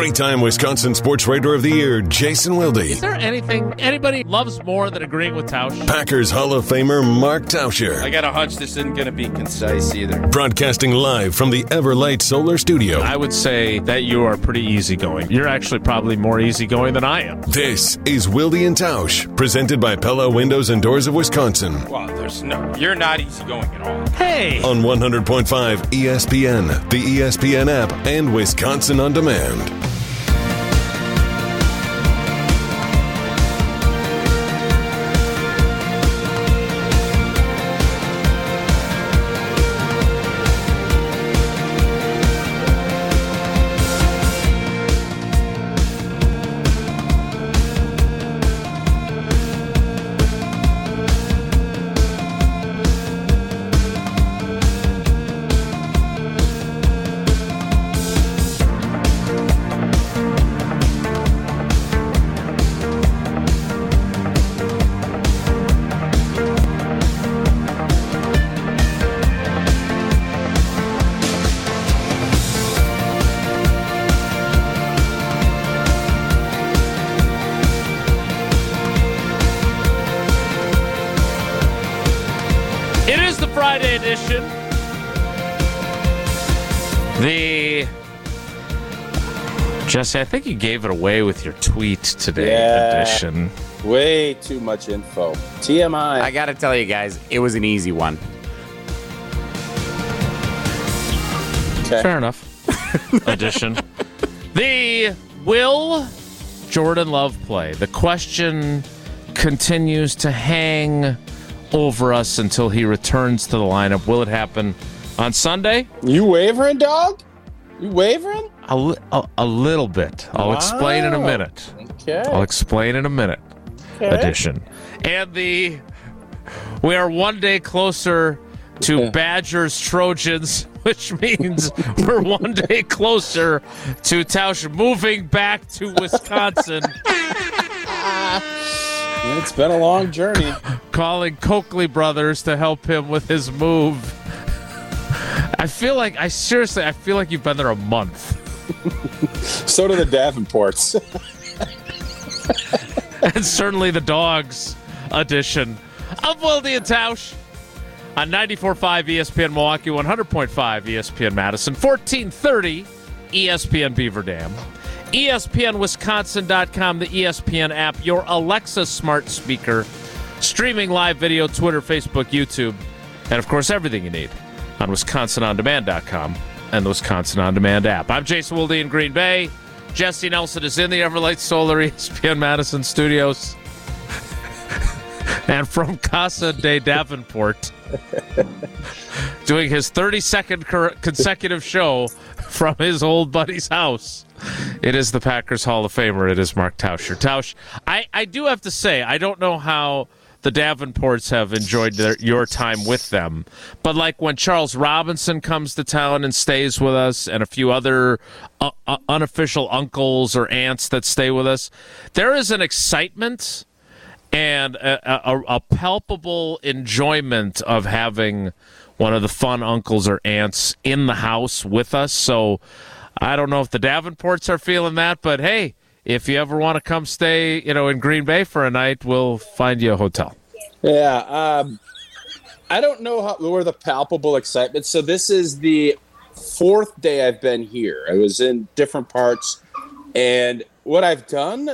Three-time Wisconsin Sports Writer of the Year, Jason Wilde. Is there anything anybody loves more than agreeing with Tausch? Packers Hall of Famer, Mark Tauscher. I got a hunch this isn't going to be concise either. Broadcasting live from the Everlight Solar Studio. I would say that you are pretty easygoing. You're actually probably more easygoing than I am. This is Wilde and Tausch, presented by Pella Windows and Doors of Wisconsin. Well, you're not easygoing at all. Hey! On 100.5 ESPN, the ESPN app, and Wisconsin On Demand. Friday edition. Jesse, I think you gave it away with your tweet today edition. Way too much info. TMI. I got to tell you guys, it was an easy one. Okay. Fair enough. Edition. The will Jordan Love play? The question continues to hang over us until he returns to the lineup. Will it happen on Sunday? You wavering, dog? You wavering? A little bit. I'll explain in a minute. Okay. I'll explain in a minute. Okay. Edition. And we are one day closer to Badgers Trojans, which means we're one day closer to Tausch moving back to Wisconsin. It's been a long journey. Calling Coakley Brothers to help him with his move. I feel like you've been there a month. So do the Davenports. And certainly the Dogs edition of Wilde and Tausch on 94.5 ESPN Milwaukee, 100.5 ESPN Madison, 1430 ESPN Beaver Dam. ESPNWisconsin.com, the ESPN app, your Alexa smart speaker, streaming live video, Twitter, Facebook, YouTube, and, of course, everything you need on WisconsinOnDemand.com and the Wisconsin On Demand app. I'm Jason Wilde in Green Bay. Jesse Nelson is in the Everlight Solar ESPN Madison studios. And from Casa de Davenport, doing his 32nd consecutive show from his old buddy's house, it is the Packers Hall of Famer. It is Mark Tauscher. Tausch, I do have to say, I don't know how the Davenports have enjoyed your time with them, but like when Charles Robinson comes to town and stays with us, and a few other unofficial uncles or aunts that stay with us, there is an excitement and a palpable enjoyment of having one of the fun uncles or aunts in the house with us. So I don't know if the Davenports are feeling that, but hey, if you ever want to come stay, in Green Bay for a night, we'll find you a hotel. Yeah, I don't know where the palpable excitement. So this is the fourth day I've been here. I was in different parts, and what I've done,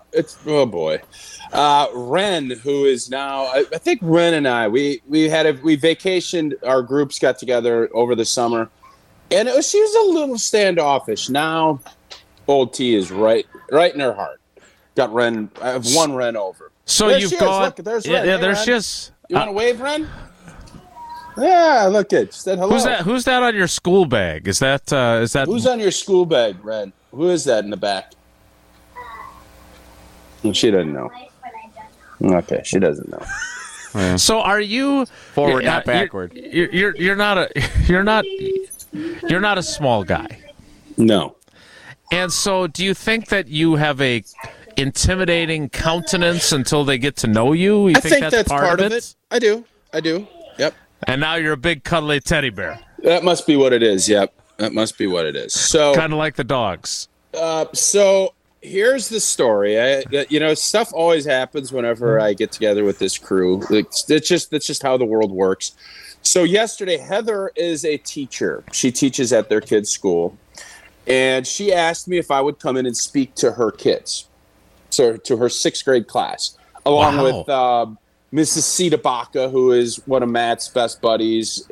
Ren, who is now, I think Ren and I, we vacationed. Our groups got together over the summer, and she was a little standoffish. Now, old T is right in her heart. Got Ren. I have one Ren over. So there you've gone. Look, there's Ren. Yeah, hey, there's Ren. just. You want to wave, Ren? Yeah, look it. Said hello. Who's that on your school bag? Is that? Who's on your school bag, Ren? Who is that in the back? She doesn't know. Okay, she doesn't know. Yeah. So are you forward, not backward? You're not a small guy. No. And so, do you think that you have a intimidating countenance until they get to know you? I think that's part of it. I do. Yep. And now you're a big cuddly teddy bear. That must be what it is. Yep. That must be what it is. So kind of like the Dogs. So here's the story. Stuff always happens whenever I get together with this crew. That's just how the world works. So yesterday, Heather is a teacher. She teaches at their kids' school. And she asked me if I would come in and speak to her kids, so to her 6th grade class, along with Mrs. Sita Baca, who is one of Matt's best buddies'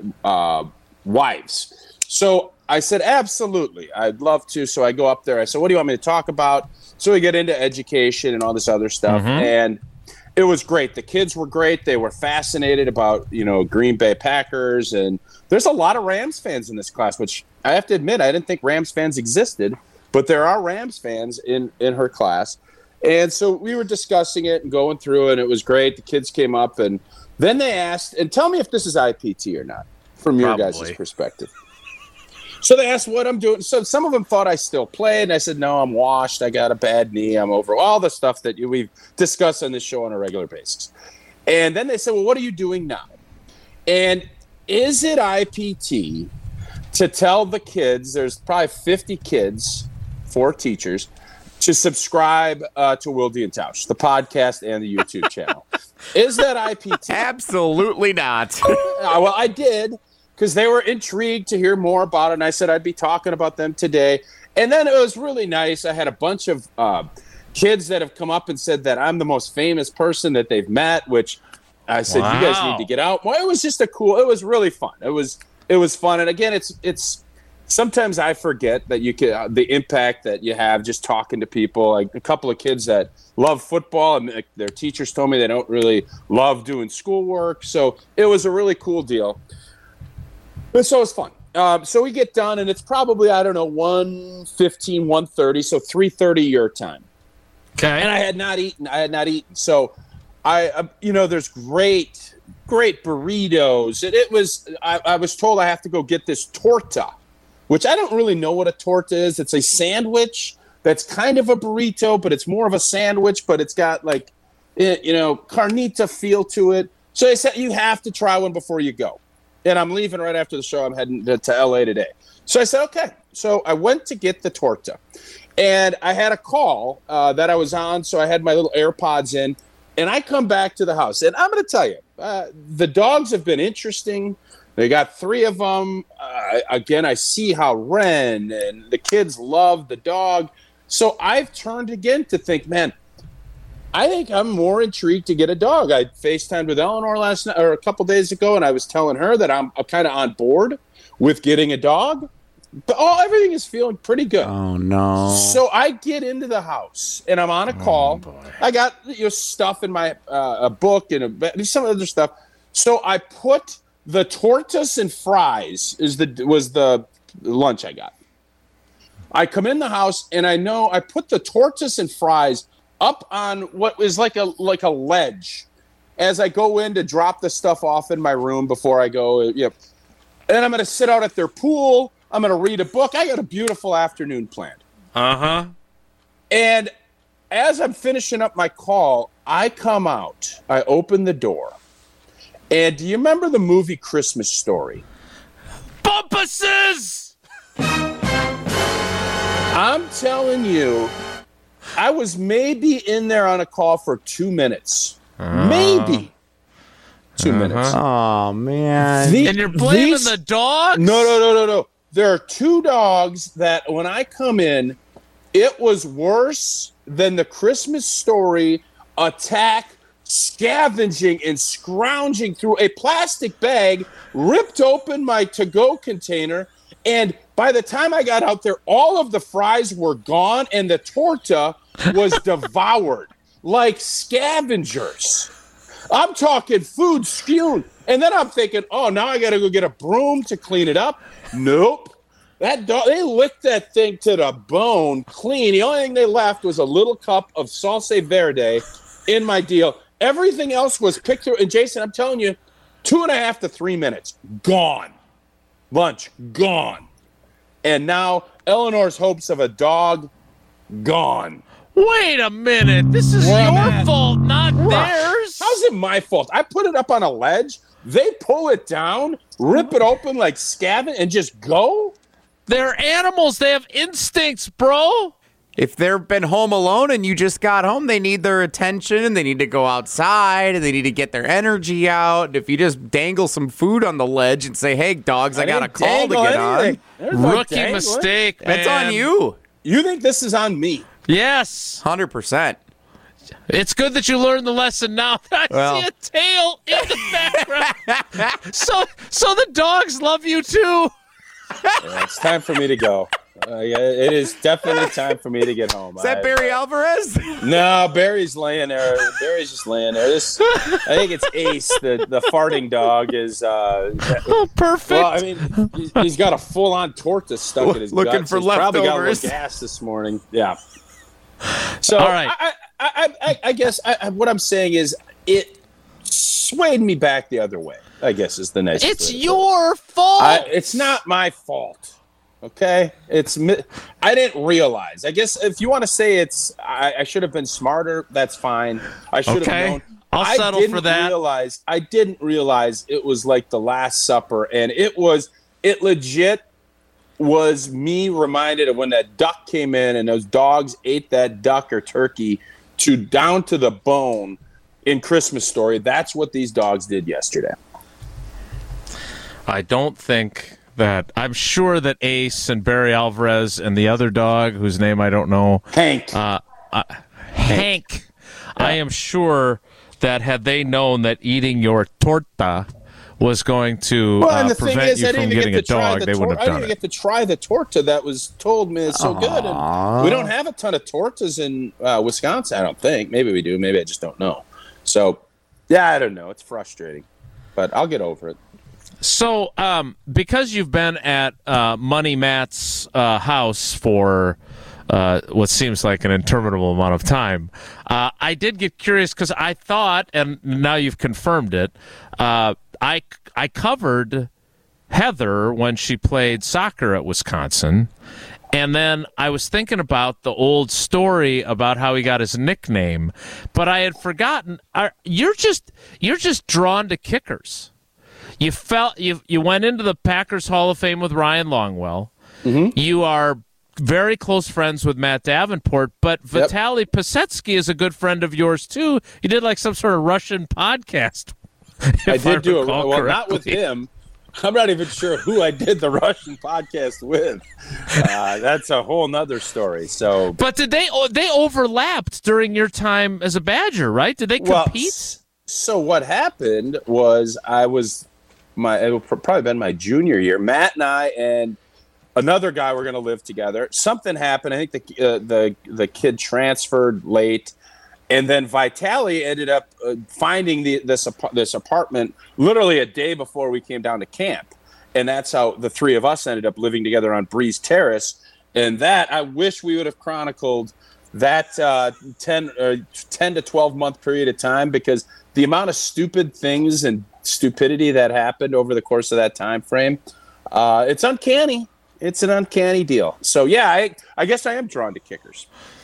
wives. So I said, absolutely, I'd love to. So I go up there. I said, what do you want me to talk about? So we get into education and all this other stuff. And it was great. The kids were great. They were fascinated about, Green Bay Packers. And there's a lot of Rams fans in this class, which I have to admit, I didn't think Rams fans existed. But there are Rams fans in her class. And so we were discussing it and going through it, and it was great. The kids came up, and then they asked, and tell me if this is IPT or not, from your guys' perspective. So they asked what I'm doing. So some of them thought I still played, and I said, no, I'm washed. I got a bad knee. I'm over all the stuff that we've discussed on this show on a regular basis. And then they said, well, what are you doing now? And is it IPT to tell the kids, there's probably 50 kids, 4 teachers, to subscribe to Wilde and Tausch, the podcast and the YouTube channel? Is that IPT? Absolutely not. Well, I did, because they were intrigued to hear more about it, and I said I'd be talking about them today. And then it was really nice. I had a bunch of kids that have come up and said that I'm the most famous person that they've met, which I said, you guys need to get out. Well, it was just it was really fun. It was fun. And again, it's sometimes I forget that you can the impact that you have just talking to people. Like a couple of kids that love football, and their teachers told me they don't really love doing schoolwork. So it was a really cool deal. And so it was fun. So we get done, and it's probably, 1:15, 1:30, so 3:30 your time. Okay. And I had not eaten. So there's great burritos. I was told I have to go get this torta, which I don't really know what a torta is. It's a sandwich that's kind of a burrito, but it's more of a sandwich, but it's got carnita feel to it. So they said you have to try one before you go. And I'm leaving right after the show. I'm heading to LA today. So I said, okay. So I went to get the torta. And I had a call that I was on, so I had my little AirPods in. And I come back to the house. And I'm going to tell you, the dogs have been interesting. They got 3 of them. Again, I see how Ren and the kids love the dog. So I've turned again to think, man, I think I'm more intrigued to get a dog. I FaceTimed with Eleanor last night or a couple days ago, and I was telling her that I'm kind of on board with getting a dog. But everything is feeling pretty good. Oh, no. So I get into the house, and I'm on a call. I got stuff in my a book and some other stuff. So I put the tortas and fries was the lunch I got. I come in the house, and I put the tortas and fries up on what is like a ledge as I go in to drop the stuff off in my room before I go. And I'm going to sit out at their pool. I'm going to read a book. I got a beautiful afternoon planned. Uh-huh. And as I'm finishing up my call, I come out. I open the door. And do you remember the movie Christmas Story? Bumpuses! I'm telling you, I was maybe in there on a call for 2 minutes. Maybe 2 minutes. Oh, man. And you're blaming the dogs? No. There are 2 dogs that when I come in, it was worse than the Christmas Story attack, scavenging and scrounging through a plastic bag, ripped open my to-go container, and by the time I got out there, all of the fries were gone and the torta was devoured like scavengers. I'm talking food spewed. And then I'm thinking, now I got to go get a broom to clean it up. Nope. That dog, they licked that thing to the bone clean. The only thing they left was a little cup of salsa verde in my deal. Everything else was picked through. And Jason, I'm telling you, 2.5 to 3 minutes, gone. Lunch, gone. And now Eleanor's hopes of a dog, gone. Wait a minute. This is your fault, not theirs. How's it my fault? I put it up on a ledge. They pull it down, rip it open like scavenge, and just go? They're animals. They have instincts, bro. If they've been home alone and you just got home, they need their attention and they need to go outside and they need to get their energy out. And if you just dangle some food on the ledge and say, hey, dogs, I got a call to get on. Rookie mistake, man. That's on you. You think this is on me? Yes. 100%. It's good that you learned the lesson now. I see a tail in the background. so the dogs love you too. Yeah, it's time for me to go. It is definitely time for me to get home. Is that Barry Alvarez? No, Barry's laying there. Barry's just laying there. I think it's Ace, the farting dog, is. Perfect. Well, I mean, he's got a full-on tortoise stuck in his gut. Looking for he's probably got a leftovers. little gas this morning. Yeah. So, all right. I guess what I'm saying is it swayed me back the other way. I guess is the nice. It's your fault. It's not my fault. Okay, I didn't realize. I guess if you want to say I should have been smarter. That's fine. I should have known. I'll settle for that. I didn't realize it was like the Last Supper, and it legit was me reminded of when that duck came in and those dogs ate that duck or turkey down to the bone in Christmas Story. That's what these dogs did yesterday. I don't think that. I'm sure that Ace and Barry Alvarez and the other dog, whose name I don't know, Hank. Hank. I am sure that had they known that eating your torta was going to prevent you from getting a dog, they wouldn't have done it. I didn't get to try the torta that was told me is so good. And we don't have a ton of tortas in Wisconsin, I don't think. Maybe we do. Maybe I just don't know. So, yeah, I don't know. It's frustrating. But I'll get over it. So, because you've been at Money Matt's house for what seems like an interminable amount of time, I did get curious because I thought, and now you've confirmed it, I covered Heather when she played soccer at Wisconsin, and then I was thinking about the old story about how he got his nickname, but I had forgotten. You're just drawn to kickers. You went into the Packers Hall of Fame with Ryan Longwell. Mm-hmm. You are very close friends with Matt Davenport, but Vitaly Pasetsky is a good friend of yours too. You did like some sort of Russian podcast. I did do it. Well, not with him. I'm not even sure who I did the Russian podcast with. That's a whole nother story. So, but did they overlapped during your time as a Badger, right? Did they compete? So what happened was it would probably been my junior year. Matt and I and another guy were going to live together. Something happened. I think the kid transferred late. And then Vitaly ended up finding this apartment literally a day before we came down to camp. And that's how the three of us ended up living together on Breeze Terrace. And that, I wish we would have chronicled that 10 to 12 month period of time, because the amount of stupid things and stupidity that happened over the course of that time frame, it's uncanny. It's an uncanny deal. So, yeah, I guess I am drawn to kickers.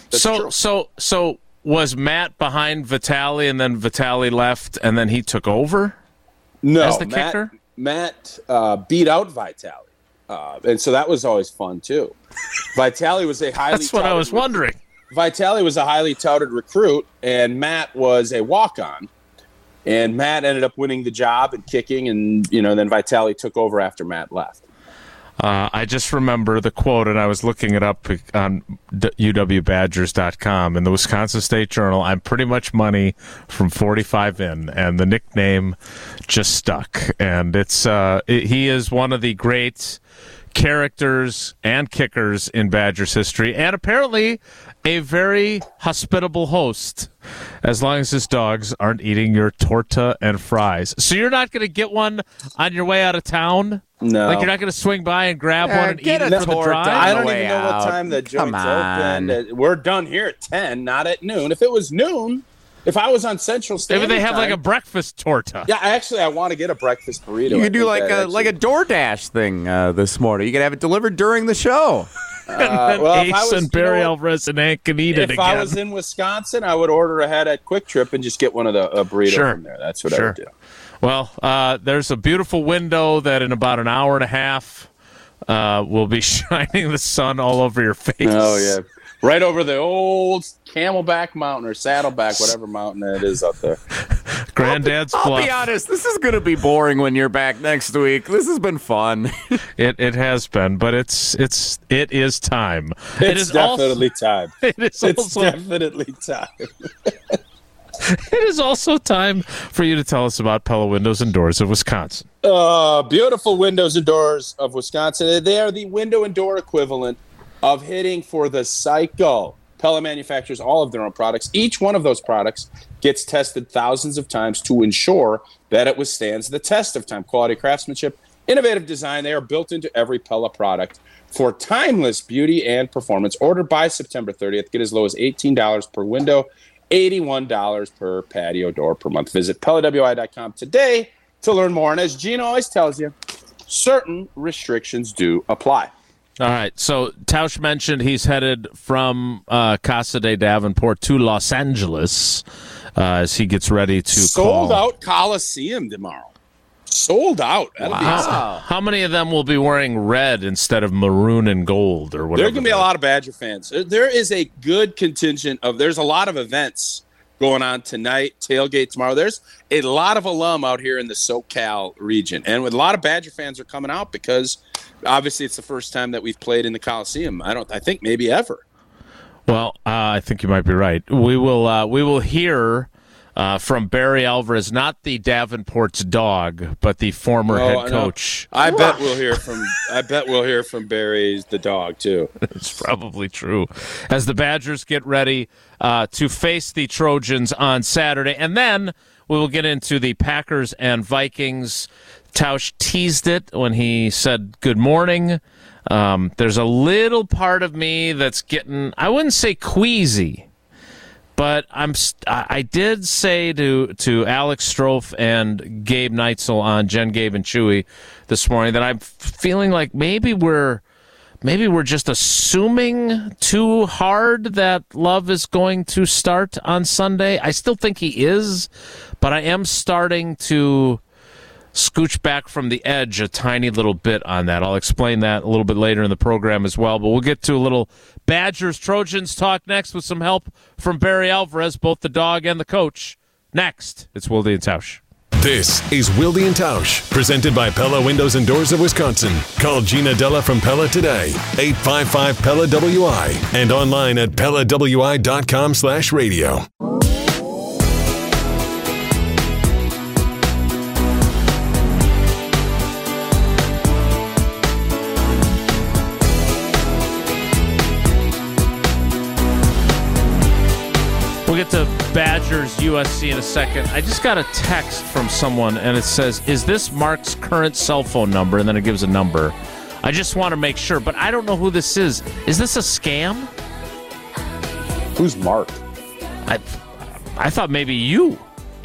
So was Matt behind Vitaly, and then Vitaly left, and then he took over? No, as the kicker? Matt beat out Vitaly, and so that was always fun too. Vitaly was a highly. That's what I was wondering. Vitaly was a highly touted recruit, and Matt was a walk-on. And Matt ended up winning the job and kicking, and then Vitaly took over after Matt left. I just remember the quote, and I was looking it up on UWBadgers.com. In the Wisconsin State Journal, I'm pretty much money from 45 in, and the nickname just stuck. And he is one of the great characters and kickers in Badgers history, and apparently a very hospitable host, as long as his dogs aren't eating your torta and fries. So you're not going to get one on your way out of town? No. Like, you're not going to swing by and grab one and eat it for the drive? I don't even know what time the joint's open. We're done here at 10, not at noon. If it was noon, if I was on Central Standard Maybe they have time, like a breakfast torta. Yeah, actually, I want to get a breakfast burrito. You could do like a DoorDash thing this morning. You could have it delivered during the show. And then Ace and Barry Alvarez and Hank can eat it again. If I was in Wisconsin, I would order ahead at Quick Trip and just get one of the burrito from there. That's what I would do. Well, there's a beautiful window that in about an hour and a half will be shining the sun all over your face. Oh, yeah. Right over the old Camelback Mountain or Saddleback, whatever mountain it is up there. Granddad's I'll Bluff. be honest, this is going to be boring when you're back next week. This has been fun. It has been, but it is time. It's definitely time. It is It's also definitely time. it is also time for you to tell us about Pella Windows and Doors of Wisconsin. Beautiful windows and doors of Wisconsin. They are the window and door equivalent of hitting for the cycle. Pella manufactures all of their own products. Each one of those products gets tested thousands of times to ensure that it withstands the test of time. Quality craftsmanship, innovative design, they are built into every Pella product for timeless beauty and performance. Order by September 30th. Get as low as $18 per window, $81 per patio door per month. Visit PellaWI.com today to learn more. And as Gina always tells you, certain restrictions do apply. All right, so Tausch mentioned he's headed from Casa de Davenport to Los Angeles as he gets ready to Sold out Coliseum tomorrow. Sold out. That'll be exciting. How many of them will be wearing red instead of maroon and gold or whatever? There are going to be a lot of Badger fans. There is a good contingent there's a lot of events going on tonight, tailgate tomorrow. There's a lot of alum out here in the SoCal region. And with a lot of Badger fans are coming out because obviously it's the first time that we've played in the Coliseum. I think maybe ever. Well, I think you might be right. We will hear from Barry Alvarez, not the Davenport's dog, but the former head coach. I bet we'll hear from Barry's the dog too. It's probably true. As the Badgers get ready to face the Trojans on Saturday, and then we will get into the Packers and Vikings. Tausch teased it when he said good morning. There's a little part of me that's getting, I wouldn't say queasy, but I did say to Alex Strofe and Gabe Neitzel on Jen, Gabe, and Chewy this morning that I'm feeling like maybe we're just assuming too hard that Love is going to start on Sunday. I still think he is, but I am starting to scooch back from the edge a tiny little bit on that. I'll explain that a little bit later in the program as well, but we'll get to a little Badgers-Trojans talk next with some help from Barry Alvarez, both the dog and the coach. Next, it's Wilde and Tausch. This is Wilde and Tausch, presented by Pella Windows and Doors of Wisconsin. Call Gina Della from Pella today, 855-PELLA-WI, and online at PellaWI.com/radio. We'll get to Badgers USC in a second. I just got a text from someone, and it says, is this Mark's current cell phone number? And then it gives a number. I just want to make sure, but I don't know who this is. Is this a scam? Who's Mark? I thought maybe you.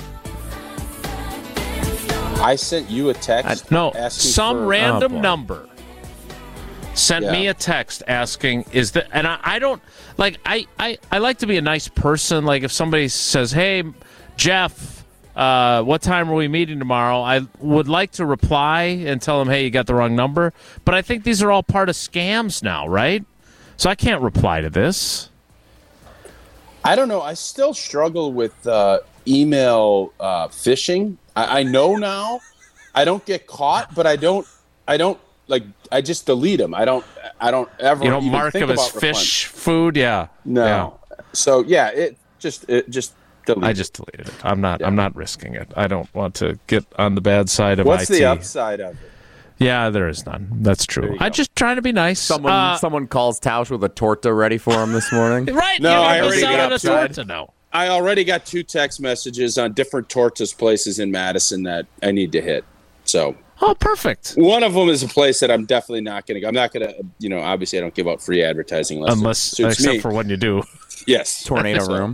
I sent you a text. No, asking some for, random number sent me a text asking, is that, and I don't, like, I like to be a nice person. Like, if somebody says, hey, Jeff, what time are we meeting tomorrow? I would like to reply and tell them, hey, you got the wrong number. But I think these are all part of scams now, right? So I can't reply to this. I don't know. I still struggle with email phishing. I know now. I don't get caught, but I don't like. I just delete them. I don't ever. You don't even mark think them as about fish food. Yeah. No. Yeah. So yeah, it just delete. I just deleted it. I'm not risking it. I don't want to get on the bad side of What's IT. the upside of it? Yeah, there is none. That's true. I'm just trying to be nice. Someone calls Tausch with a torta ready for him this morning. Right. No, I already got a torta now. I already got 2 text messages on different tortas places in Madison that I need to hit. So. Oh, perfect. One of them is a place that I'm definitely not going to go. I'm not going to, obviously I don't give out free advertising except me. for when you do. Yes. Tornado room.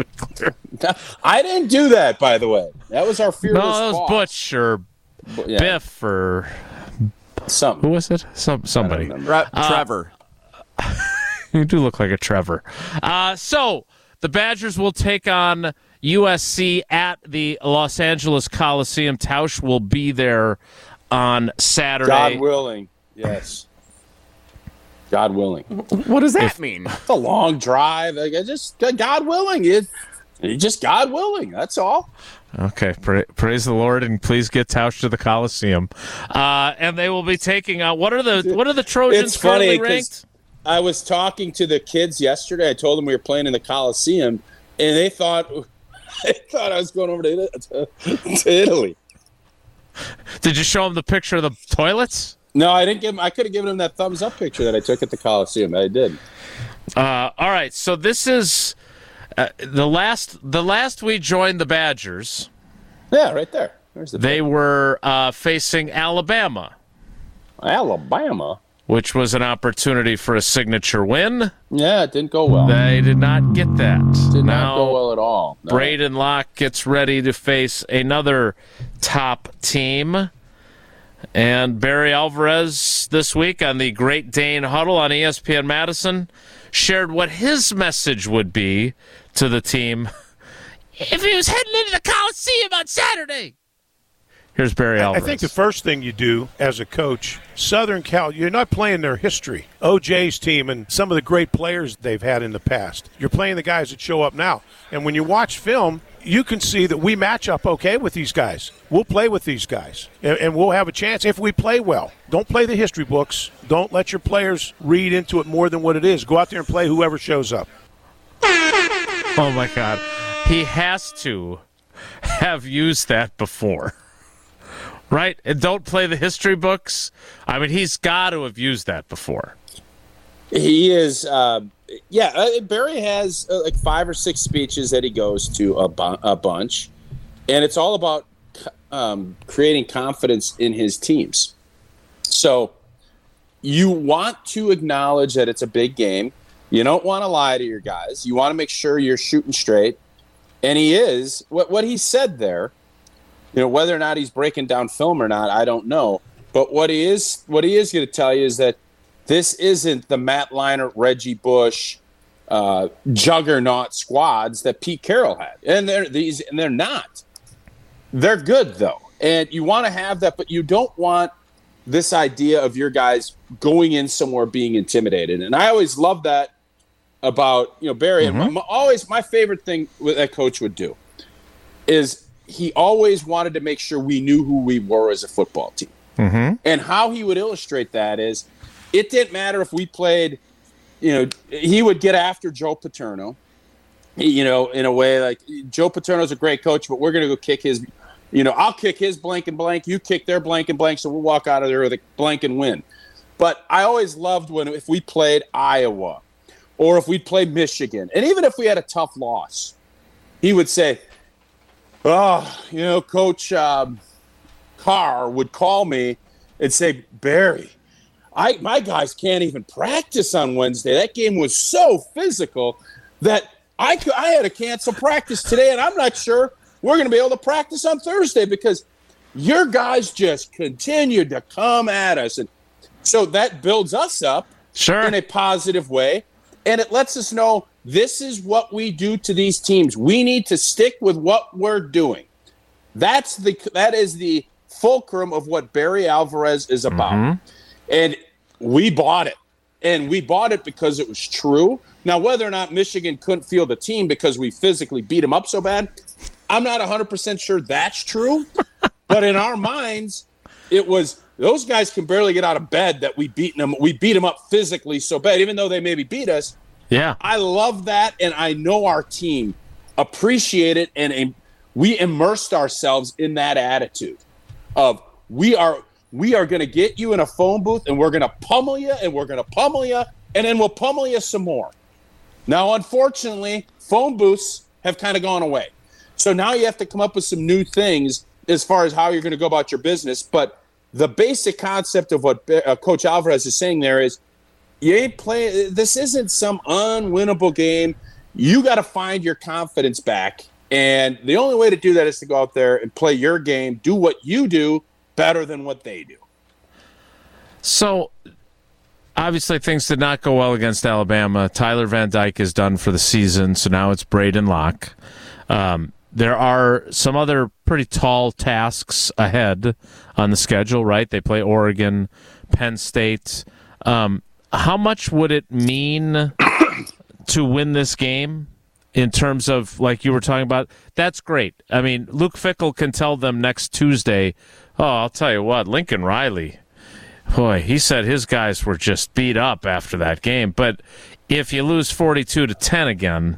I didn't do that, by the way. That was our fearless No, that was boss. Butch or Biff or something. Who was it? Somebody. Trevor. You do look like a Trevor. So the Badgers will take on USC at the Los Angeles Coliseum. Tausch will be there on Saturday. God willing, yes. God willing. What does that mean? It's a long drive. Like, just God willing. It's just God willing. That's all. Okay, praise the Lord, and please get Tausch to the Coliseum. And they will be taking out. What are the Trojans currently ranked? I was talking to the kids yesterday. I told them we were playing in the Coliseum, and they thought I was going over to Italy. Did you show them the picture of the toilets? No, I didn't give him. I could have given him that thumbs up picture that I took at the Coliseum. I did. All right, so this is the last we joined the Badgers. Yeah, right there. They were facing Alabama. Alabama, which was an opportunity for a signature win. Yeah, it didn't go well. They did not get that. Did not go well at all. No. Braden Locke gets ready to face another top team. And Barry Alvarez this week on the Great Dane Huddle on ESPN Madison shared what his message would be to the team if he was heading into the Coliseum on Saturday. Here's Barry Alvarez. I think the first thing you do as a coach, Southern Cal, you're not playing their history. OJ's team and some of the great players they've had in the past. You're playing the guys that show up now. And when you watch film, you can see that we match up okay with these guys. We'll play with these guys, and we'll have a chance if we play well. Don't play the history books. Don't let your players read into it more than what it is. Go out there and play whoever shows up. Oh, my God. He has to have used that before. Right? And don't play the history books. I mean, he's got to have used that before. He is, Barry has like 5 or 6 speeches that he goes to a bunch, and it's all about creating confidence in his teams. So you want to acknowledge that it's a big game. You don't want to lie to your guys. You want to make sure you're shooting straight. And he is. What he said there, whether or not he's breaking down film or not, I don't know. But what he is going to tell you is that this isn't the Matt Leinart, Reggie Bush, juggernaut squads that Pete Carroll had, and they're not. They're good though, and you want to have that, but you don't want this idea of your guys going in somewhere being intimidated. And I always love that about Barry. Mm-hmm. And my favorite thing that coach would do is he always wanted to make sure we knew who we were as a football team. Mm-hmm. And how he would illustrate that is, it didn't matter if we played, he would get after Joe Paterno, in a way like Joe Paterno's a great coach, but we're going to go kick his, I'll kick his blank and blank, you kick their blank and blank, so we'll walk out of there with a blank and win. But I always loved if we played Iowa or if we played Michigan, and even if we had a tough loss, he would say, Coach Carr would call me and say, Barry, my guys can't even practice on Wednesday. That game was so physical that I had to cancel practice today, and I'm not sure we're going to be able to practice on Thursday because your guys just continued to come at us. And so that builds us up in a positive way, and it lets us know this is what we do to these teams. We need to stick with what we're doing. That is the fulcrum of what Barry Alvarez is about. Mm-hmm. And we bought it. And we bought it because it was true. Now, whether or not Michigan couldn't field the team because we physically beat them up so bad, I'm not 100% sure that's true. But in our minds, it was those guys can barely get out of bed that we beat them up physically so bad, even though they maybe beat us. Yeah. I love that, and I know our team appreciate it, and we immersed ourselves in that attitude of we are going to get you in a phone booth, and we're going to pummel you, and we're going to pummel you, and then we'll pummel you some more. Now, unfortunately, phone booths have kind of gone away. So now you have to come up with some new things as far as how you're going to go about your business. But the basic concept of what Coach Alvarez is saying there is, you ain't playing. This isn't some unwinnable game. You got to find your confidence back. And the only way to do that is to go out there and play your game, do what you do better than what they do. So, obviously, things did not go well against Alabama. Tyler Van Dyke is done for the season, so now it's Braden Locke. There are some other pretty tall tasks ahead on the schedule, right? They play Oregon, Penn State. how much would it mean to win this game in terms of, like you were talking about? That's great. I mean, Luke Fickell can tell them next Tuesday, oh, I'll tell you what, Lincoln Riley, boy, he said his guys were just beat up after that game. But if you lose 42-10 again,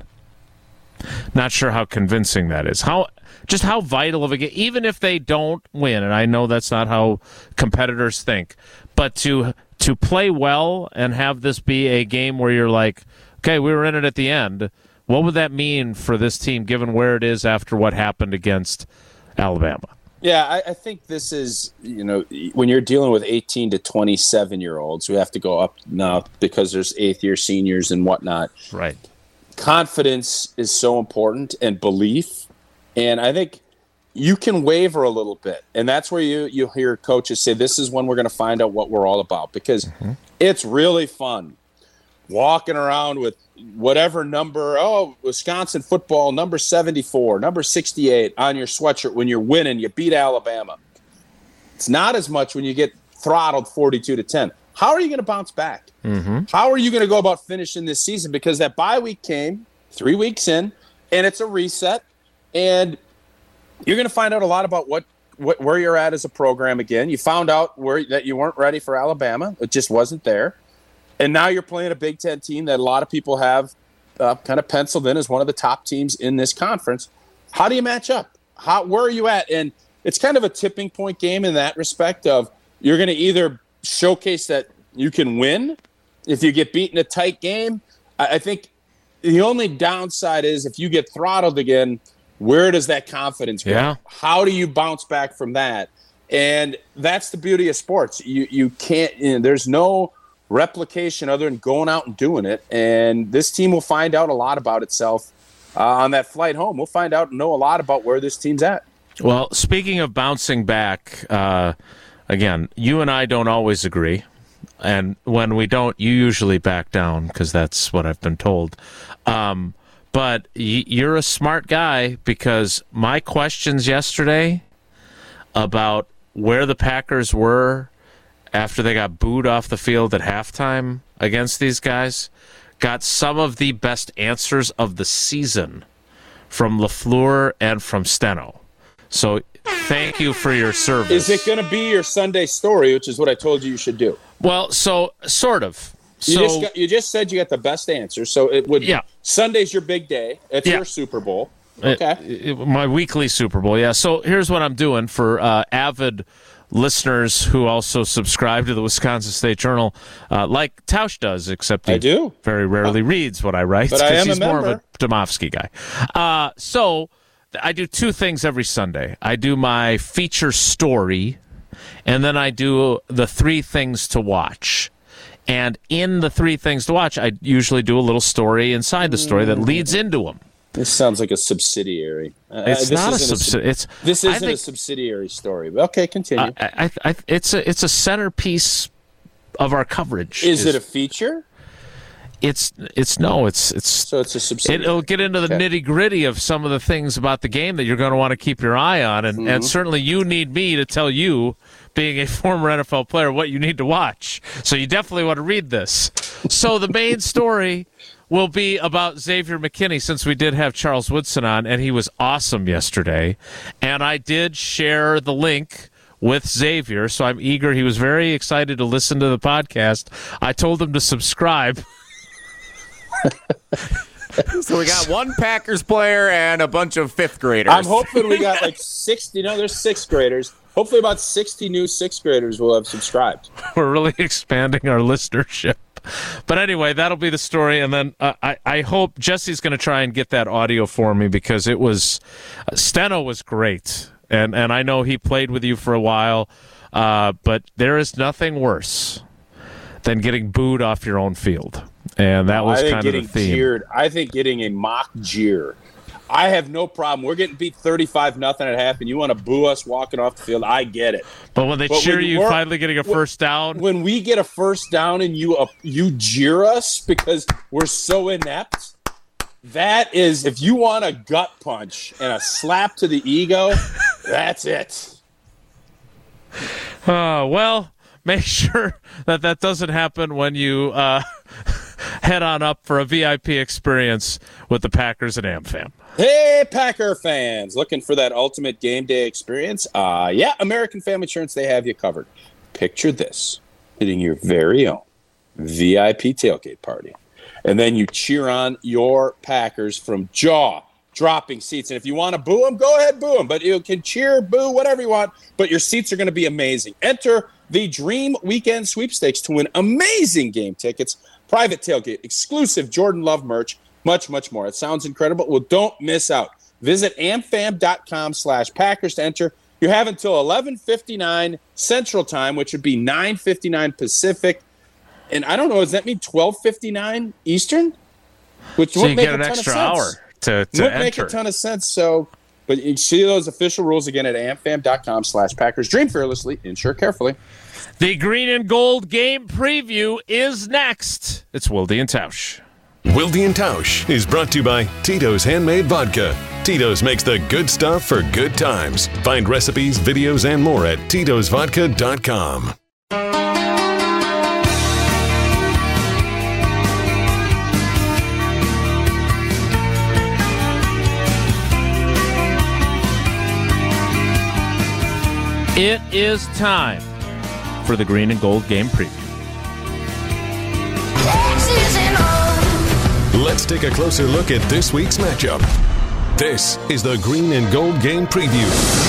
not sure how convincing that is. How vital of a game, even if they don't win, and I know that's not how competitors think, but to play well and have this be a game where you're like, okay, we were in it at the end, what would that mean for this team given where it is after what happened against Alabama? Yeah, I think this is, when you're dealing with 18 to 27-year-olds, we have to go up now because there's eighth-year seniors and whatnot. Right. Confidence is so important, and belief. And I think you can waver a little bit. And that's where you hear coaches say, this is when we're going to find out what we're all about. Because it's really fun walking around with whatever number, Wisconsin football, number 74, number 68 on your sweatshirt when you're winning, you beat Alabama. It's not as much when you get throttled 42-10. How are you going to bounce back? How are you going to go about finishing this season? Because that bye week came 3 weeks in, and it's a reset, and you're going to find out a lot about where you're at as a program again. You found out that you weren't ready for Alabama. It just wasn't there. And now you're playing a Big Ten team that a lot of people have kind of penciled in as one of the top teams in this conference. How do you match up? Where are you at? And it's kind of a tipping point game in that respect of you're going to either showcase that you can win if you get beat in a tight game. I think the only downside is if you get throttled again, where does that confidence go? Yeah. How do you bounce back from that? And that's the beauty of sports. You can't, there's no replication other than going out and doing it. And this team will find out a lot about itself on that flight home. We'll find out and know a lot about where this team's at. Well, speaking of bouncing back, again, you and I don't always agree. And when we don't, you usually back down because that's what I've been told. But you're a smart guy because my questions yesterday about where the Packers were after they got booed off the field at halftime against these guys got some of the best answers of the season from LaFleur and from Steno. So thank you for your service. Is it going to be your Sunday story, which is what I told you should do? Well, so sort of. You just said you got the best answer, so it would. Yeah. Sunday's your big day. It's your Super Bowl. Okay. My weekly Super Bowl, yeah. So here's what I'm doing for avid listeners who also subscribe to the Wisconsin State Journal, like Tausch does, except he very rarely reads what I write because he's more of a Domofsky guy. So I do two things every Sunday. I do my feature story, and then I do the 3 things to watch. And in the 3 things to watch, I usually do a little story inside the story that leads into them. This sounds like a subsidiary. It's not a subsidiary. This isn't a subsidiary story. Okay, continue. It's a centerpiece of our coverage. Is it a feature? It's So it's a subsidiary. It'll get into the nitty gritty of some of the things about the game that you're going to want to keep your eye on, and certainly you need me to tell you, being a former NFL player, what you need to watch. So you definitely want to read this. So the main story will be about Xavier McKinney, since we did have Charles Woodson on, and he was awesome yesterday. And I did share the link with Xavier, so I'm eager. He was very excited to listen to the podcast. I told him to subscribe. So we got one Packers player and a bunch of 5th graders. I'm hoping we got like 60. There's 6th graders. Hopefully about 60 new 6th graders will have subscribed. We're really expanding our listenership. But anyway, that'll be the story. And then I hope Jesse's going to try and get that audio for me because it was Steno was great. And I know he played with you for a while. But there is nothing worse than getting booed off your own field. And that was kind of the theme. Jeered. I think getting a mock jeer. I have no problem. We're getting beat 35-0 at half, and you want to boo us walking off the field. I get it. But when they cheer you finally getting a first down, when we get a first down and you jeer us because we're so inept, that is, if you want a gut punch and a slap to the ego, that's it. Well, make sure that doesn't happen when you head on up for a VIP experience with the Packers and AmFam. Hey, Packer fans, looking for that ultimate game day experience? Yeah, American Family Insurance, they have you covered. Picture this, hitting your very own VIP tailgate party. And then you cheer on your Packers from jaw-dropping seats. And if you want to boo them, go ahead, boo them. But you can cheer, boo, whatever you want. But your seats are going to be amazing. Enter the Dream Weekend Sweepstakes to win amazing game tickets, private tailgate, exclusive Jordan Love merch, much, much more. It sounds incredible. Well, don't miss out. Visit amfam.com/Packers to enter. You have until 11:59 Central Time, which would be 9:59 Pacific. And I don't know, does that mean 12:59 Eastern? Which So would you make get an a ton extra of sense. hour to Would enter. make a ton of sense. So, but you see those official rules again at amfam.com/Packers. Dream fearlessly, insure carefully. The Green and Gold game preview is next. It's Wilde and Tausch. Wilde and Tausch is brought to you by Tito's Handmade Vodka. Tito's makes the good stuff for good times. Find recipes, videos, and more at titosvodka.com. It is time for the Green and Gold game preview. Let's take a closer look at this week's matchup. This is the Green and Gold game preview.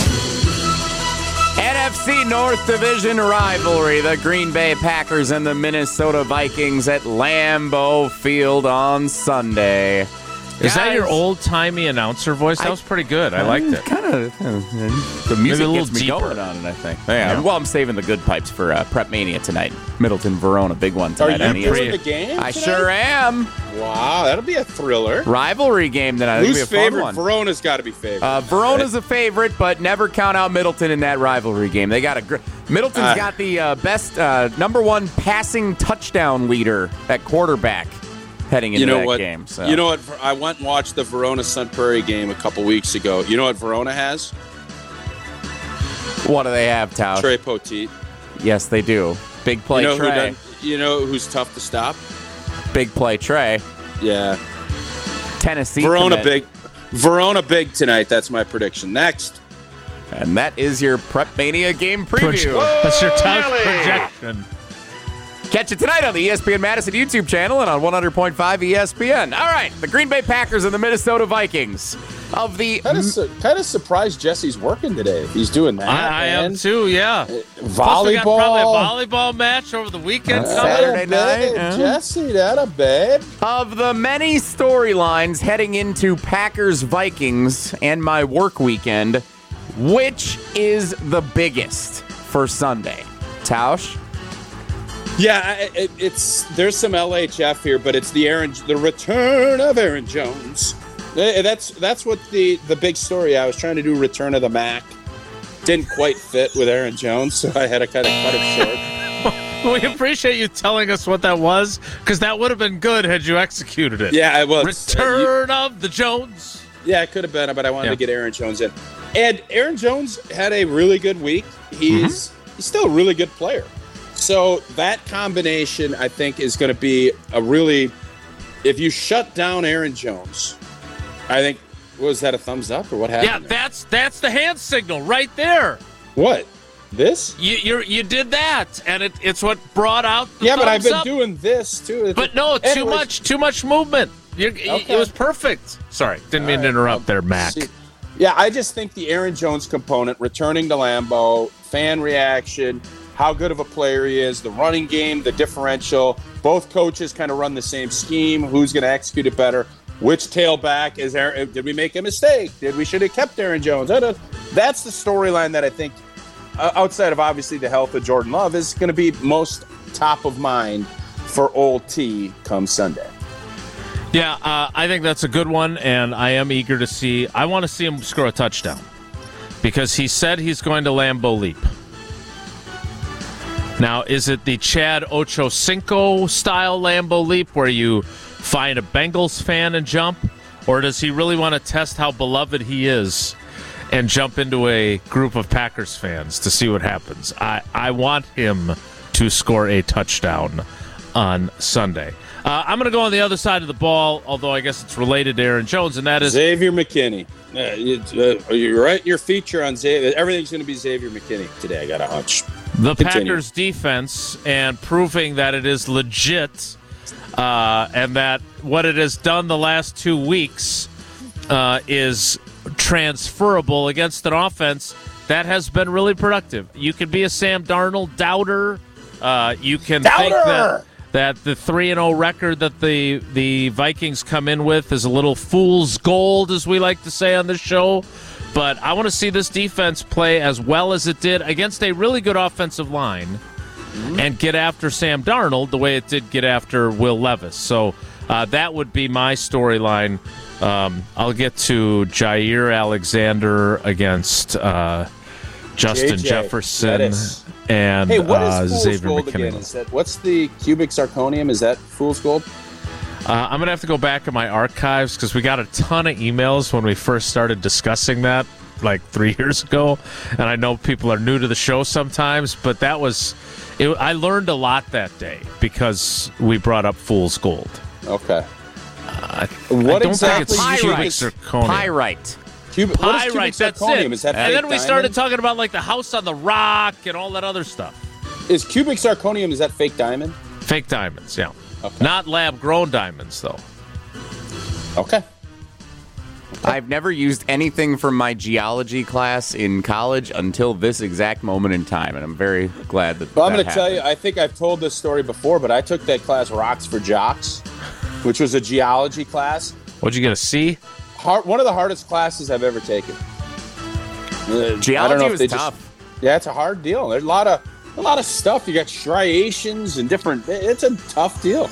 NFC North Division rivalry. The Green Bay Packers and the Minnesota Vikings at Lambeau Field on Sunday. Is that Guys, your old-timey announcer voice? That was pretty good. I liked it. Kind of. The music a little gets me deeper. going on it, I think. Yeah. Well, I'm saving the good pipes for Prep Mania tonight. Middleton Verona, big one Are tonight. on you ESPN. doing the game I tonight? sure am. Wow, that'll be a thriller. Rivalry game tonight. It'll be Who's a fun favorite? one. Verona's got to be favorite. Verona's a favorite, but never count out Middleton in that rivalry game. They got Middleton's got the best number one passing touchdown leader at quarterback heading into that game. So. You know what? I went and watched the Verona-Sun Prairie game a couple weeks ago. You know what Verona has? What do they have, Tausch? Trey Poteet. Yes, they do. Big play You know Trey. you know who's tough to stop? Big play Trey. Yeah. Tennessee. Verona commit. big. Verona big tonight. That's my prediction. Next. And that is your Prep Mania game preview. That's your Tausch projection. Catch it tonight on the ESPN Madison YouTube channel and on 100.5 ESPN. All right, the Green Bay Packers and the Minnesota Vikings. Of the Kind of surprised Jesse's working today. If he's doing that. I am man. too, yeah. Plus we got Volleyball. probably a volleyball match over the weekend coming. Saturday night, Babe, Jesse, that a babe. Of the many storylines heading into Packers Vikings and my work weekend, which is the biggest for Sunday? Tausch? Yeah, there's some LHF here, but it's the return of Aaron Jones. That's what the big story. I was trying to do Return of the Mac, didn't quite fit with Aaron Jones, so I had to kind of cut it short. We appreciate you telling us what that was, because that would have been good had you executed it. Yeah, it was Return of the Jones. Yeah, it could have been, but I wanted to get Aaron Jones in. And Aaron Jones had a really good week. He's still a really good player. So that combination, I think, is going to be a really. If you shut down Aaron Jones, I think, was that a thumbs up or what happened? Yeah, that's the hand signal right there. What? This? You did that, and it's what brought out the Yeah, but I've thumbs been up. doing this too. But no, too much movement. Okay. It was perfect. Sorry, didn't mean to interrupt there, Mac. Yeah, I just think the Aaron Jones component, returning to Lambeau, fan reaction, how good of a player he is, the running game, the differential. Both coaches kind of run the same scheme. Who's going to execute it better? Which tailback is Aaron? Did we make a mistake? We should have kept Aaron Jones? That's the storyline that I think, outside of obviously the health of Jordan Love, is going to be most top of mind for old T come Sunday. Yeah, I think that's a good one, and I am eager to see. I want to see him score a touchdown because he said he's going to Lambeau Leap. Now, is it the Chad Ochocinco style Lambeau Leap where you find a Bengals fan and jump, or does he really want to test how beloved he is and jump into a group of Packers fans to see what happens? I want him to score a touchdown on Sunday. I'm going to go on the other side of the ball, although I guess it's related to Aaron Jones, and that is Xavier McKinney. You're right in your feature on Xavier. Everything's going to be Xavier McKinney today. I got a hunch. The Packers defense, and proving that it is legit, and that what it has done the last 2 weeks is transferable against an offense that has been really productive. You can be a Sam Darnold doubter. You can think that the 3-0 record that the Vikings come in with is a little fool's gold, as we like to say on this show. But I want to see this defense play as well as it did against a really good offensive line and get after Sam Darnold the way it did get after Will Levis. So that would be my storyline. I'll get to Jair Alexander against Justin Jefferson and what is Fool's Xavier Gold McKinney. again? What's the cubic zirconium? Is that Fool's Gold? I'm going to have to go back in my archives because we got a ton of emails when we first started discussing that like 3 years ago. And I know people are new to the show sometimes, but that was – I learned a lot that day because we brought up Fool's Gold. Okay. What exactly is cubic zirconium? Pyrite. What is cubic zirconium? Is that and fake then we started talking about like the house on the rock and all that other stuff. Is cubic zirconium, is that fake diamond? Fake diamonds, yeah. Okay. Not lab-grown diamonds, though. Okay. I've never used anything from my geology class in college until this exact moment in time, and I'm very glad that. Well, I'm going to tell you, I think I've told this story before, but I took that class, Rocks for Jocks, which was a geology class. What'd you get, a C? One of the hardest classes I've ever taken. Geology was tough. Yeah, it's a hard deal. There's a lot of stuff. You got striations and different. It's a tough deal.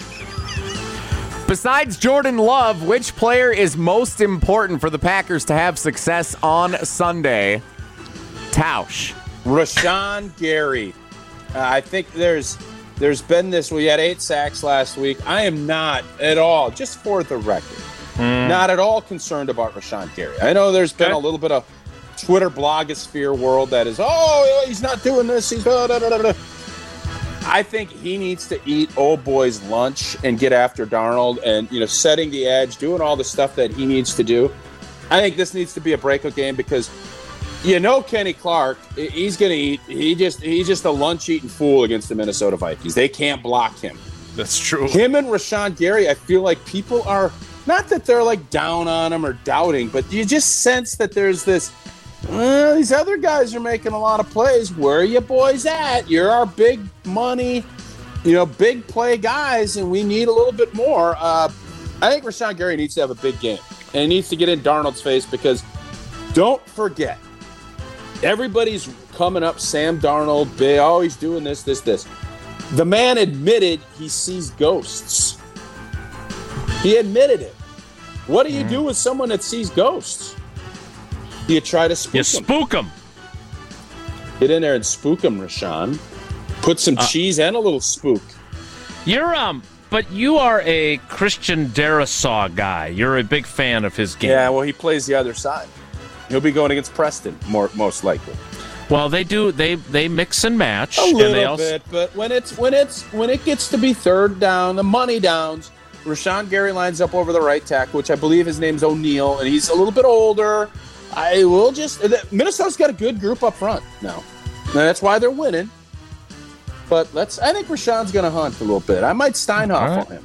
Besides Jordan Love, which player is most important for the Packers to have success on Sunday? Tausch. Rashawn Gary. I think there's been this. We had 8 sacks last week. I am not at all, just for the record, not at all concerned about Rashawn Gary. I know there's been a little bit of Twitter blogosphere world that is, he's not doing this. He's I think he needs to eat old boy's lunch and get after Darnold and, setting the edge, doing all the stuff that he needs to do. I think this needs to be a breakout game because, Kenny Clark, he's going to eat. He's just a lunch-eating fool against the Minnesota Vikings. They can't block him. That's true. Him and Rashawn Gary, I feel like people are, not that they're like down on him or doubting, but you just sense that there's this, these other guys are making a lot of plays. Where are you boys at? You're our big money, big play guys, and we need a little bit more. I think Rashawn Gary needs to have a big game, and he needs to get in Darnold's face because don't forget, everybody's coming up Sam Darnold, big, he's doing this. The man admitted he sees ghosts. He admitted it. What do you do with someone that sees ghosts? You try to spook them. You spook them. Get in there and spook them, Rashawn. Put some cheese and a little spook. But you are a Christian Darrisaw guy. You're a big fan of his game. Yeah, well, he plays the other side. He'll be going against Preston, most likely. Well, they do. They mix and match a little bit, but when it gets to be third down, the money downs, Rashawn Gary lines up over the right tackle, which I believe his name's O'Neal, and he's a little bit older. Minnesota's got a good group up front now. That's why they're winning. But I think Rashawn's going to hunt a little bit. I might Steinhoff on him.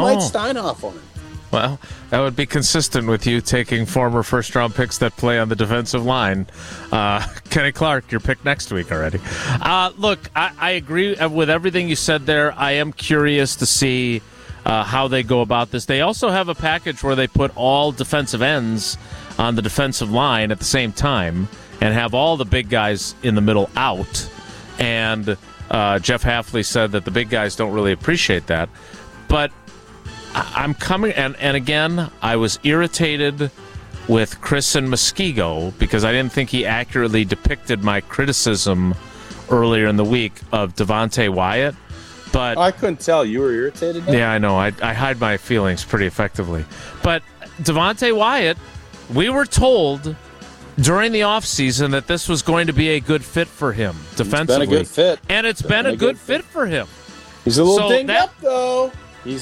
Well, that would be consistent with you taking former first-round picks that play on the defensive line. Kenny Clark, your pick next week already. Look, I agree with everything you said there. I am curious to see how they go about this. They also have a package where they put all defensive ends on the defensive line at the same time and have all the big guys in the middle out. And Jeff Hafley said that the big guys don't really appreciate that. But I'm coming, and again, I was irritated with Chris and Muskego because I didn't think he accurately depicted my criticism earlier in the week of Devontae Wyatt. But I couldn't tell. You were irritated now? Yeah, I know. I hide my feelings pretty effectively. But Devontae Wyatt, we were told during the offseason that this was going to be a good fit for him defensively. It's been a good fit. And it's been a good fit for him. He's a little dinged up, though. He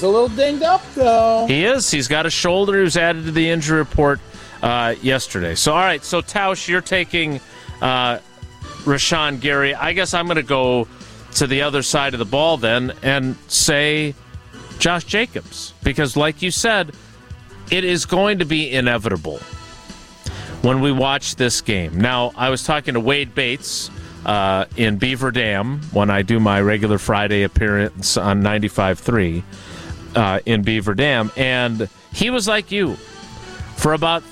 is. He's got a shoulder. He was added to the injury report yesterday. So, all right. So, Tausch, you're taking Rashawn Gary. I guess I'm going to go to the other side of the ball then and say Josh Jacobs. Because, like you said, it is going to be inevitable when we watch this game. Now, I was talking to Wade Bates in Beaver Dam when I do my regular Friday appearance on 95.3 in Beaver Dam, and he was like you. For about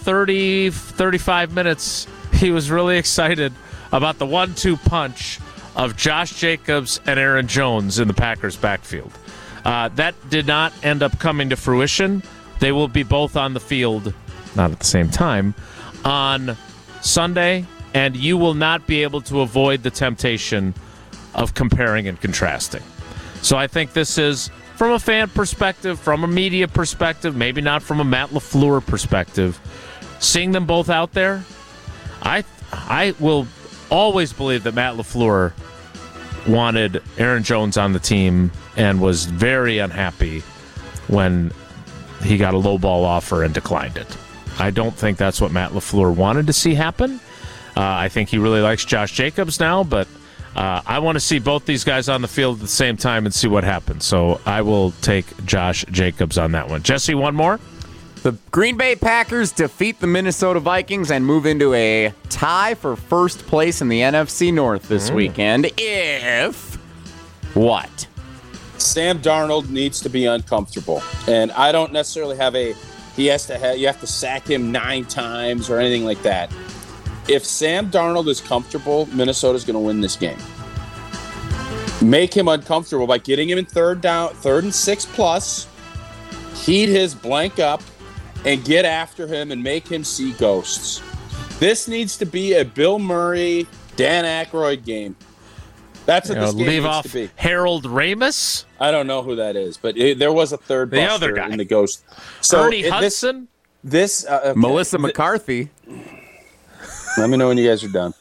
35 minutes, he was really excited about the 1-2 punch of Josh Jacobs and Aaron Jones in the Packers' backfield. That did not end up coming to fruition. They will be both on the field, not at the same time, on Sunday, and you will not be able to avoid the temptation of comparing and contrasting. So I think this is, from a fan perspective, from a media perspective, maybe not from a Matt LaFleur perspective, seeing them both out there, I will always believe that Matt LaFleur wanted Aaron Jones on the team and was very unhappy when he got a low-ball offer and declined it. I don't think that's what Matt LaFleur wanted to see happen. I think he really likes Josh Jacobs now, but I want to see both these guys on the field at the same time and see what happens. So I will take Josh Jacobs on that one. Jesse, one more? The Green Bay Packers defeat the Minnesota Vikings and move into a tie for first place in the NFC North this weekend. If what? Sam Darnold needs to be uncomfortable, and I don't necessarily have you have to sack him 9 times or anything like that. If Sam Darnold is comfortable, Minnesota's going to win this game. Make him uncomfortable by getting him in third and 6 plus, heat his blank up, and get after him and make him see ghosts. This needs to be a Bill Murray, Dan Aykroyd game. That's what this game leave needs off to be. Harold Ramis? I don't know who that is, but there was a third the buster other guy. in the ghost. So Ernie Hudson? Okay. Melissa McCarthy. Let me know when you guys are done.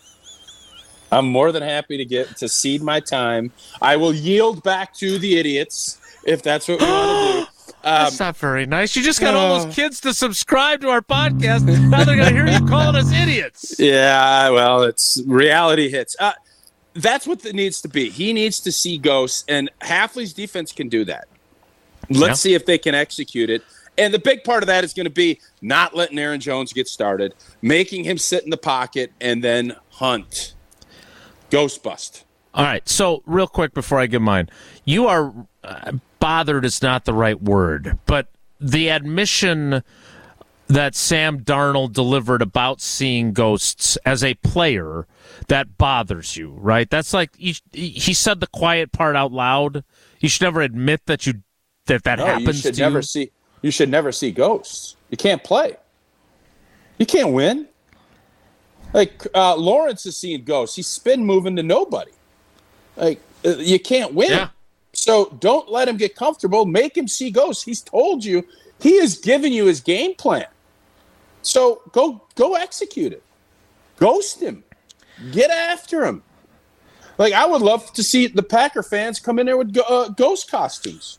I'm more than happy to cede my time. I will yield back to the idiots if that's what we want to do. That's not very nice. You just got all those kids to subscribe to our podcast. Now they're going to hear you calling us idiots. Yeah, well, it's reality hits. That's what it needs to be. He needs to see ghosts, and Hafley's defense can do that. Let's see if they can execute it. And the big part of that is going to be not letting Aaron Jones get started, making him sit in the pocket, and then hunt. Ghost bust. All right, so real quick before I give mine, you are bothered is not the right word, but the admission that Sam Darnold delivered about seeing ghosts as a player, that bothers you, right? That's like he said the quiet part out loud. You should never admit that happens to you. You should never see ghosts. You can't play. You can't win. Like Lawrence is seeing ghosts. He's spin moving to nobody. Like you can't win. Yeah. So don't let him get comfortable. Make him see ghosts. He's told you. He has given you his game plan. So go execute it. Ghost him. Get after him. Like I would love to see the Packer fans come in there with ghost costumes.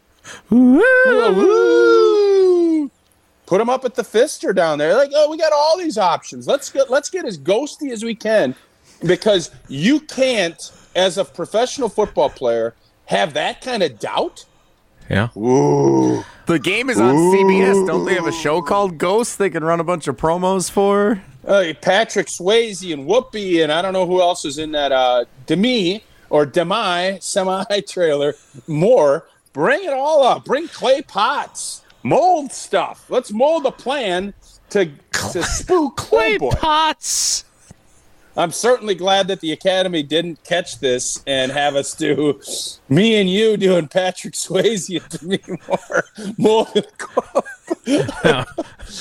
Woo! Put him up at the Fister down there. Like, we got all these options. Let's get as ghosty as we can, because you can't, as a professional football player, have that kind of doubt. Yeah. Ooh. The game is on CBS. Don't they have a show called Ghosts they can run a bunch of promos for? Patrick Swayze and Whoopi, and I don't know who else is in that Demi semi-trailer. More. Bring it all up. Bring clay pots. Mold stuff. Let's mold a plan to spook clay boy. pots. I'm certainly glad that the Academy didn't catch this and have us do me and you doing Patrick Swayze and Demi Moore.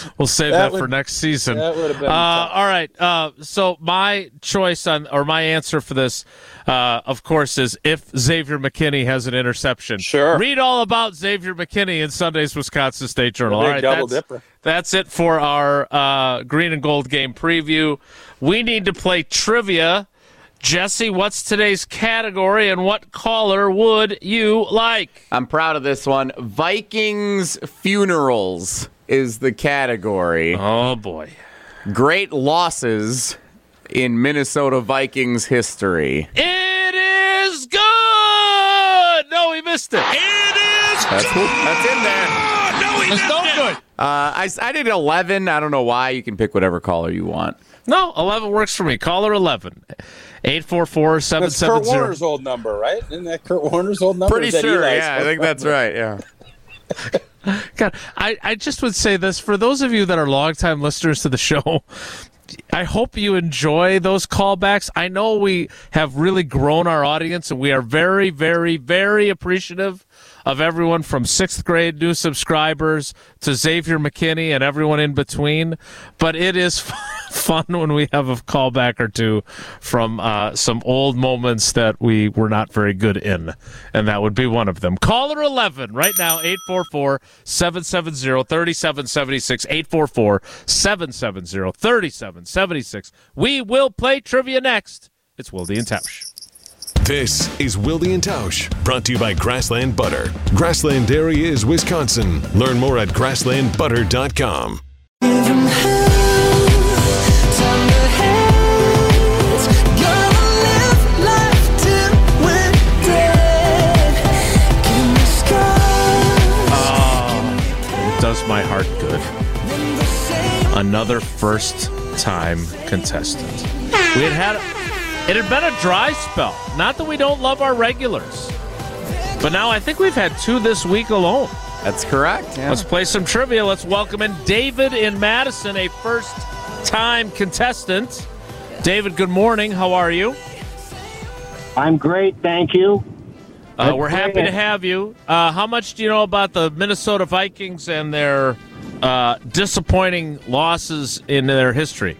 We'll save that for next season. That would have been tough. All right. So my choice my answer for this, of course, is if Xavier McKinney has an interception. Sure. Read all about Xavier McKinney in Sunday's Wisconsin State Journal. All right. Double dipper. That's it for our green and gold game preview. We need to play trivia. Jesse, what's today's category and what caller would you like? I'm proud of this one. Vikings funerals is the category. Oh, boy. Great losses in Minnesota Vikings history. It is good! No, he missed it. It is That's in there. No, he missed it. I did 11. I don't know why. You can pick whatever caller you want. No, 11 works for me. Caller 11. 844-770. That's Kurt Warner's old number, right? Isn't that Kurt Warner's old number? Pretty sure, yeah. I think that's right, yeah. God, I just would say this. For those of you that are longtime listeners to the show, I hope you enjoy those callbacks. I know we have really grown our audience, and we are very, very, very appreciative of everyone from 6th grade new subscribers to Xavier McKinney and everyone in between. But it is fun when we have a callback or two from some old moments that we were not very good in, and that would be one of them. Caller 11 right now, 844-770-3776, 844-770-3776. We will play trivia next. It's Wilde and Tausch. This is Wilde and Tausch, brought to you by Grassland Butter. Grassland Dairy is Wisconsin. Learn more at grasslandbutter.com. It does my heart good. Another first-time contestant. It had been a dry spell. Not that we don't love our regulars, but now I think we've had 2 this week alone. That's correct. Yeah. Let's play some trivia. Let's welcome in David in Madison, a first-time contestant. David, good morning. How are you? I'm great, thank you. We're happy to have you. How much do you know about the Minnesota Vikings and their disappointing losses in their history?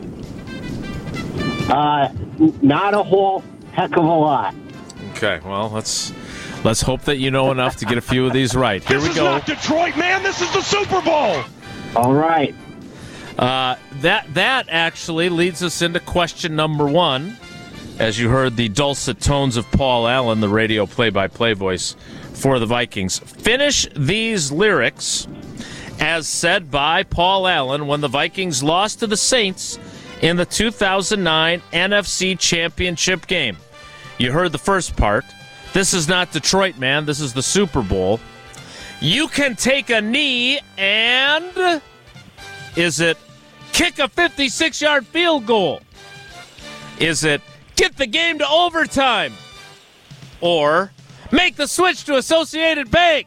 Not a whole heck of a lot. Okay, well, let's hope that you know enough to get a few of these right. Here we go. This is not Detroit, man. This is the Super Bowl. All right. That actually leads us into question number 1. As you heard the dulcet tones of Paul Allen, the radio play-by-play voice for the Vikings. Finish these lyrics as said by Paul Allen when the Vikings lost to the Saints in the 2009 NFC Championship game. You heard the first part. This is not Detroit, man. This is the Super Bowl. You can take a knee and... Is it kick a 56-yard field goal? Is it get the game to overtime? Or make the switch to Associated Bank?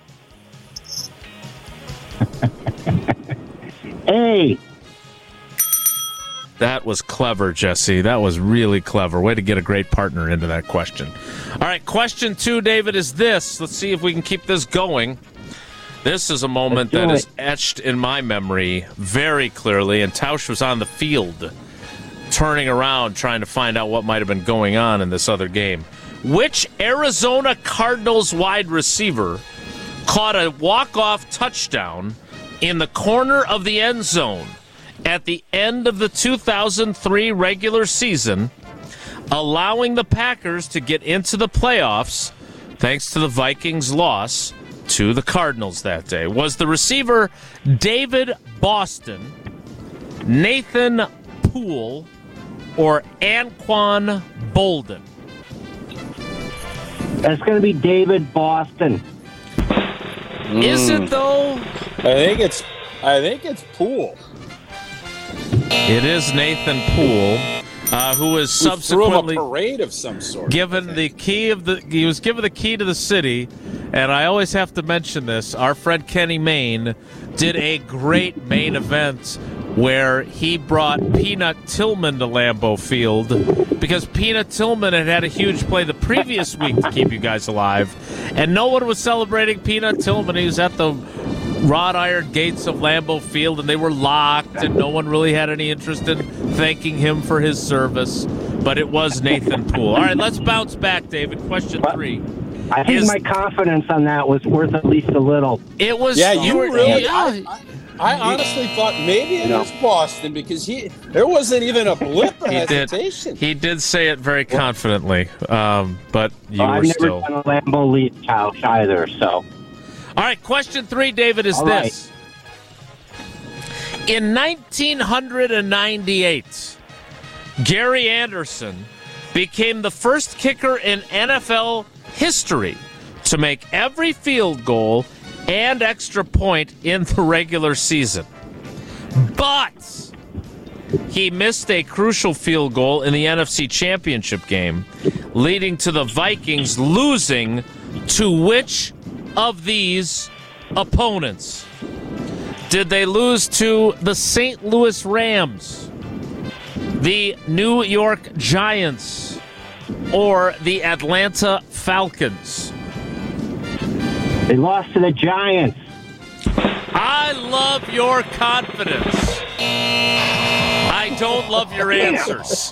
Hey. That was clever, Jesse. That was really clever. Way to get a great partner into that question. All right, question 2, David, is this. Let's see if we can keep this going. This is a moment that is etched in my memory very clearly, and Tausch was on the field turning around trying to find out what might have been going on in this other game. Which Arizona Cardinals wide receiver caught a walk-off touchdown in the corner of the end zone at the end of the 2003 regular season, allowing the Packers to get into the playoffs thanks to the Vikings' loss to the Cardinals that day? Was the receiver David Boston, Nathan Poole, or Anquan Bolden? That's going to be David Boston. Is it, though? I think it's Poole. It is Nathan Poole, who was subsequently threw him a parade of some sort. Given the key of the, he was given the key to the city, and I always have to mention this. Our friend Kenny Mayne did a great main event where he brought Peanut Tillman to Lambeau Field because Peanut Tillman had a huge play the previous week to keep you guys alive, and no one was celebrating Peanut Tillman. He was at the wrought iron gates of Lambeau Field, and they were locked, and no one really had any interest in thanking him for his service. But it was Nathan Poole. All right, let's bounce back, David. Question 3. I think my confidence on that was worth at least a little. It was. Yeah, you were really. I honestly thought maybe it was Boston because there wasn't even a blip of hesitation. He did say it very confidently, but you were still. I've never done a Lambeau Leaf house either, so. All right, question 3, David, is this. In 1998, Gary Anderson became the first kicker in NFL history to make every field goal and extra point in the regular season. But he missed a crucial field goal in the NFC Championship game, leading to the Vikings losing to which of these opponents? Did they lose to the St. Louis Rams, the New York Giants, or the Atlanta Falcons? They lost to the Giants. I love your confidence. I don't love your answers.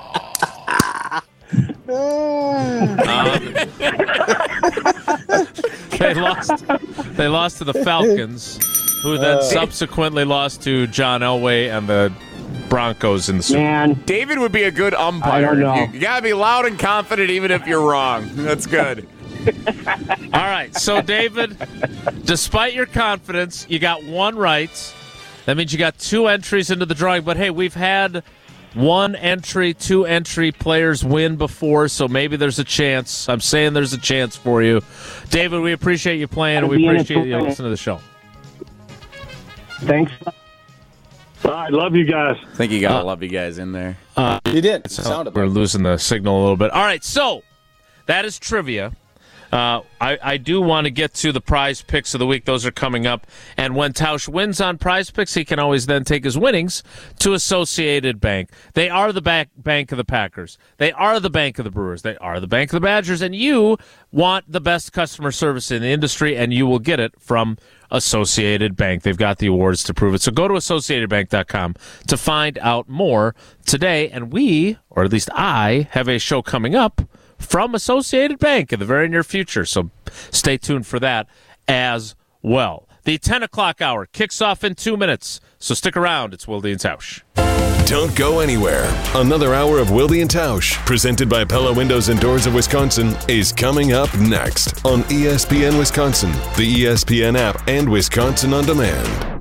They lost to the Falcons, who then subsequently lost to John Elway and the Broncos in the Super Bowl. Man, David would be a good umpire. I don't know. You gotta be loud and confident even if you're wrong. That's good. All right, so David, despite your confidence, you got 1 right. That means you got 2 entries into the drawing. But hey, we've had 1 entry, 2 entry players win before, so maybe there's a chance. I'm saying there's a chance for you. David, we appreciate you playing, and we appreciate you listening to the show. thanks. I love you guys. I think you gotta love you guys in there. You did. We're losing the signal a little bit. All right, so that is trivia. I do want to get to the prize picks of the week. Those are coming up. And when Tausch wins on prize picks, he can always then take his winnings to Associated Bank. They are the bank of the Packers. They are the bank of the Brewers. They are the bank of the Badgers. And you want the best customer service in the industry, and you will get it from Associated Bank. They've got the awards to prove it. So go to AssociatedBank.com to find out more today. And we, or at least I, have a show coming up from Associated Bank in the very near future. So stay tuned for that as well. The 10 o'clock hour kicks off in 2 minutes. So stick around. It's Wilde and Tausch. Don't go anywhere. Another hour of Wilde and Tausch, presented by Pella Windows and Doors of Wisconsin, is coming up next on ESPN Wisconsin, the ESPN app, and Wisconsin On Demand.